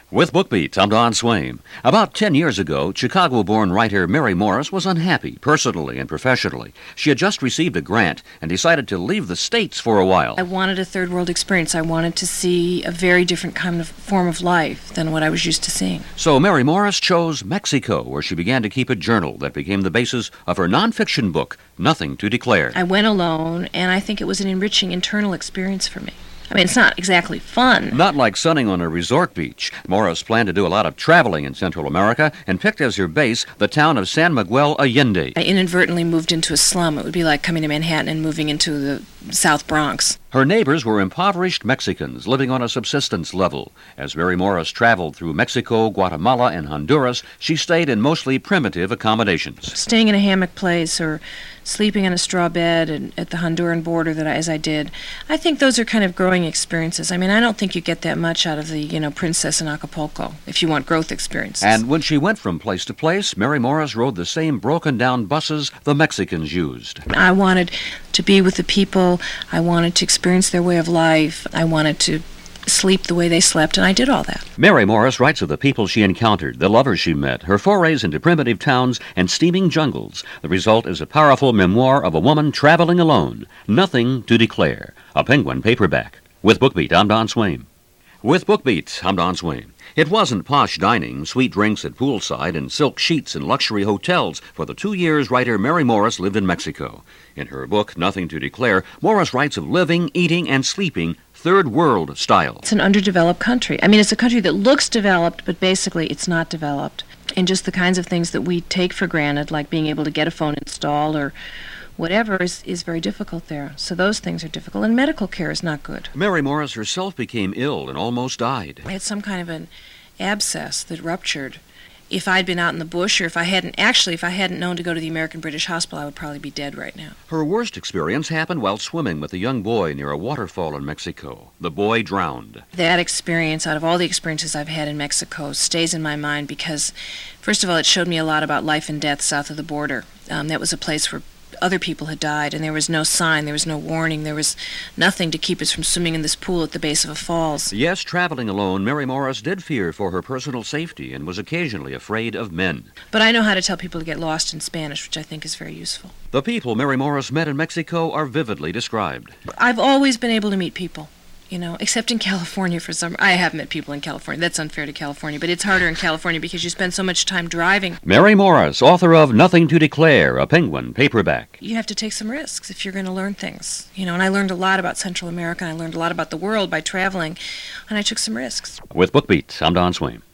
With BookBeat, I'm Don Swaim. About 10 years ago, Chicago-born writer Mary Morris was unhappy, personally and professionally. She had just received a grant and decided to leave the States for a while. I wanted a third world experience. I wanted to see a very different kind of form of life than what I was used to seeing. So Mary Morris chose Mexico, where she began to keep a journal that became the basis of her nonfiction book, Nothing to Declare. I went alone, and I think it was an enriching internal experience for me. I mean, it's not exactly fun. Not like sunning on a resort beach. Morris planned to do a lot of traveling in Central America and picked as her base the town of San Miguel Allende. I inadvertently moved into a slum. It would be like coming to Manhattan and moving into the South Bronx. Her neighbors were impoverished Mexicans living on a subsistence level. As Mary Morris traveled through Mexico, Guatemala, and Honduras, she stayed in mostly primitive accommodations. Staying in a hammock place or sleeping in a straw bed at the Honduran border as I did, I think those are kind of growing experiences. I mean, I don't think you get that much out of the, Princess in Acapulco if you want growth experiences. And when she went from place to place, Mary Morris rode the same broken-down buses the Mexicans used. I wanted to be with the people. I wanted to experience their way of life. I wanted to sleep the way they slept, and I did all that. Mary Morris writes of the people she encountered, the lovers she met, her forays into primitive towns and steaming jungles. The result is a powerful memoir of a woman traveling alone, Nothing to Declare, a Penguin paperback. With BookBeat, I'm Don Swaim. With BookBeat, I'm Don Swaim. It wasn't posh dining, sweet drinks at poolside, and silk sheets in luxury hotels for the 2 years writer Mary Morris lived in Mexico. In her book, Nothing to Declare, Morris writes of living, eating, and sleeping third world style. It's an underdeveloped country. I mean, it's a country that looks developed, but basically it's not developed. And just the kinds of things that we take for granted, like being able to get a phone installed or whatever, is very difficult there. So those things are difficult, and medical care is not good. Mary Morris herself became ill and almost died. I had some kind of an abscess that ruptured. If I'd been out in the bush, or if I hadn't known to go to the American British Hospital, I would probably be dead right now. Her worst experience happened while swimming with a young boy near a waterfall in Mexico. The boy drowned. That experience, out of all the experiences I've had in Mexico, stays in my mind because, first of all, it showed me a lot about life and death south of the border. That was a place where other people had died, and there was no sign, there was no warning, there was nothing to keep us from swimming in this pool at the base of a falls. Yes, traveling alone, Mary Morris did fear for her personal safety and was occasionally afraid of men. But I know how to tell people to get lost in Spanish, which I think is very useful. The people Mary Morris met in Mexico are vividly described. I've always been able to meet people. Except in California for some... I have met people in California. That's unfair to California, but it's harder in California because you spend so much time driving. Mary Morris, author of Nothing to Declare, a Penguin paperback. You have to take some risks if you're going to learn things. And I learned a lot about Central America, and I learned a lot about the world by traveling, and I took some risks. With BookBeat, I'm Don Swaim.